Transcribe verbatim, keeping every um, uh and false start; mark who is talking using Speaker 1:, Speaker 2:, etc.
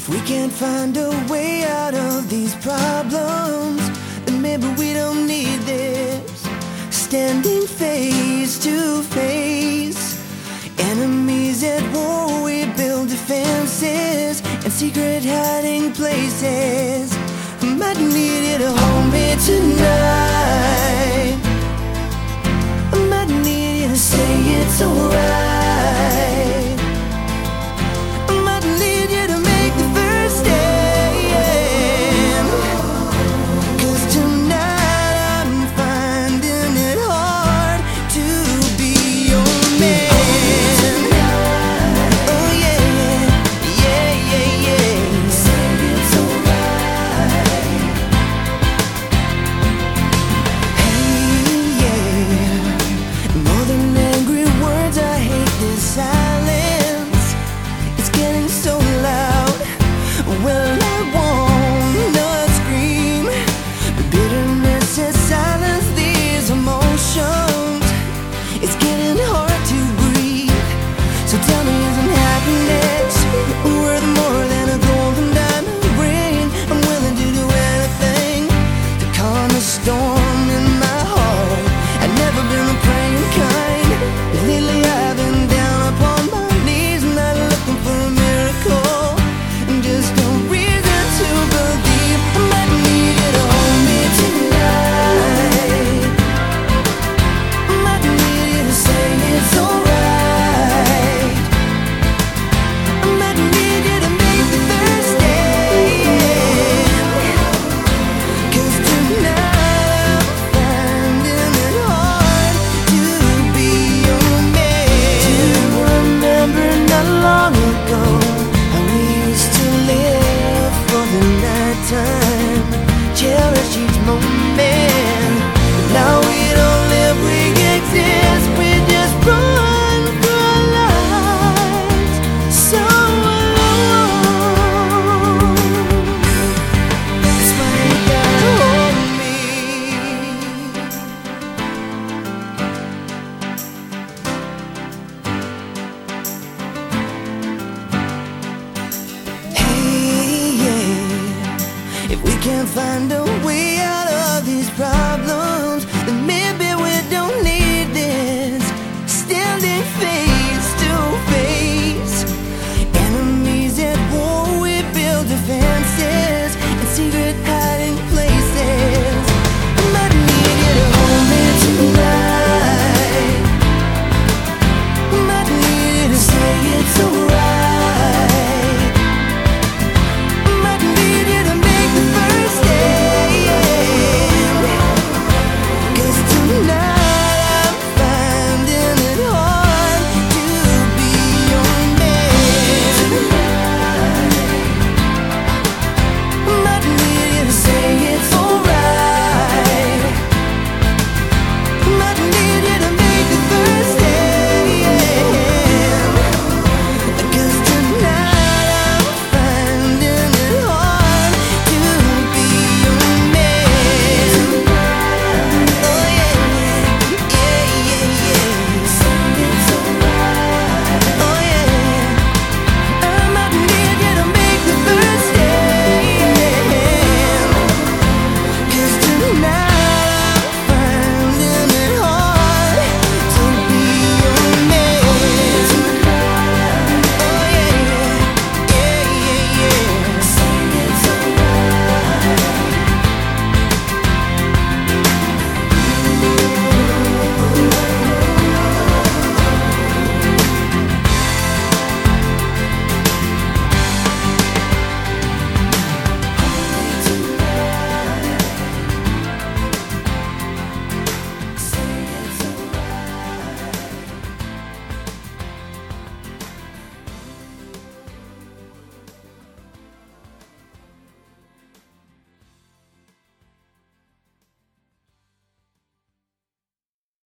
Speaker 1: we can't find a way out of these problems, then maybe we don't need this. Standing face to face, enemies at war, we build defenses and secret hiding places. Might need you to hold me tonight. I might need you to say it's alright. I might need you to make the first stand, 'cause tonight I'm finding it hard to be your man. Oh yeah, yeah, yeah, yeah. Say it's alright. Hey, yeah. More than angry words, I hate this silence. It's getting so loud. Well, I won't not scream. The bitterness has silenced these emotions. It's getting hard to breathe. So tell me, isn't happiness worth more than a golden diamond ring? I'm willing to do anything to calm the storm in my heart. I've never been the praying kind, but lately I've been down upon my knees, not looking for a miracle, and just no reason to believe. I might need you to hold me tonight. I might need you to say it's alright. I might need you to make the first stand, 'cause tonight I'm finding it hard to be your man. Do you remember not long ago how we used to live for the nighttime, cherish each moment? Now we don't live, we exist, we just run for our lives so alone. That's why you gotta hold me. Hey, yeah. If we can't find a way